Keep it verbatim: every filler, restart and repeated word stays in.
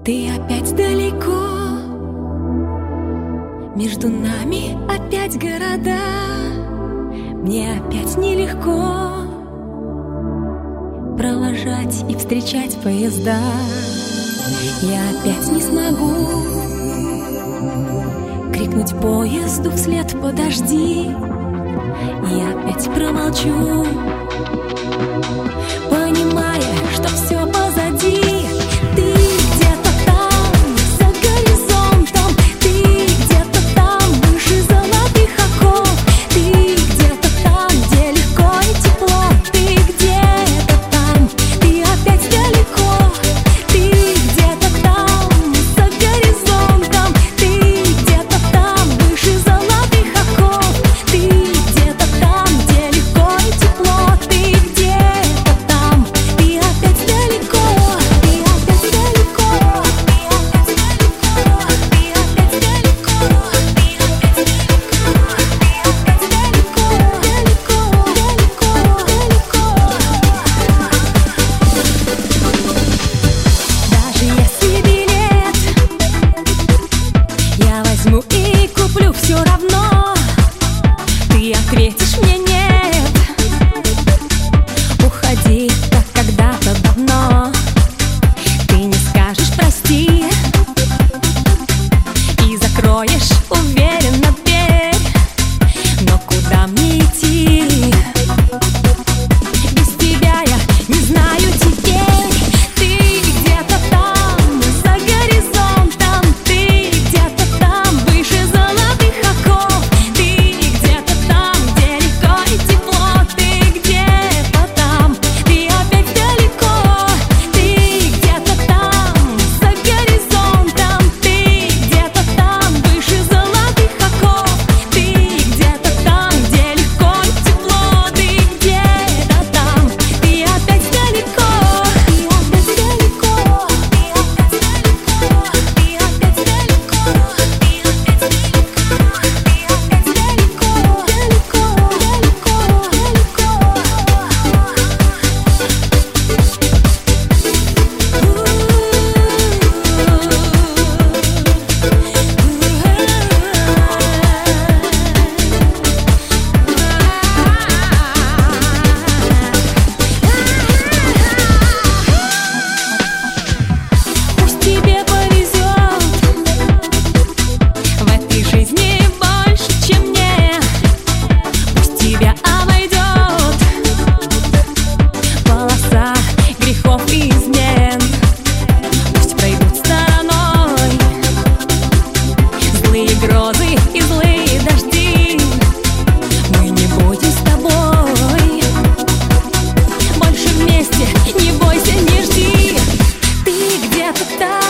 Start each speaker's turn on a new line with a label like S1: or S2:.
S1: Ты опять далеко, между нами опять города. Мне опять нелегко провожать и встречать поезда. Я опять не смогу крикнуть поезду вслед «Подожди!» Я опять промолчу, понимая, что все позади. Ты где-то там, за горизонтом, ты где-то там, выше золотых оков. Ты где-то там, где легко и тепло. Ты где-то там, ты опять далеко. Ты где-то там, за горизонтом, ты где-то там, выше золотых оков. Ты где-то там, где легко и тепло. Ты где-то там, ты опять далеко. Ты опять далеко. Ты опять далеко. Ты опять далеко. Даже если билет я возьму и куплю, все равно ты ответишь мне нет. Уходи, как когда-то давно. Ты не скажешь прости и закроешь уверенно дверь. Но куда мне идти? Без тебя я не знаю теперь. Ты где-то там, за горизонтом. Ты где-то там, выше золотых оков. Ты где-то там, где легко и тепло. Ты где-то там, ты опять далеко. Ты где-то там, за горизонтом. Ты где-то там, выше золотых оков. Ты где-то там, где легко и тепло. Ты где-то там, ты опять далеко. Ты опять далеко. Ты опять далеко. Ты опять далеко. Ты опять далеко. Ты опять далеко. Далеко, Пусть тебе повезет в этой жизни больше, чем мне. Пусть тебя обойдет полоса грехов и измен. Пусть пройдут стороной злые грозы и злые дожди. Мы не будем с тобой больше вместе, не бойся, не жди. Ты где-то там,